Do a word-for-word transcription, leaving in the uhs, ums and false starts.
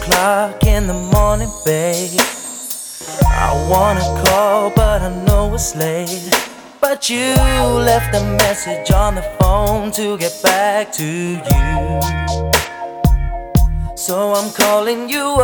o'clock in the morning, babe. I wanna call, but I know it's late. But you left a message on the phone to get back to you. So I'm calling you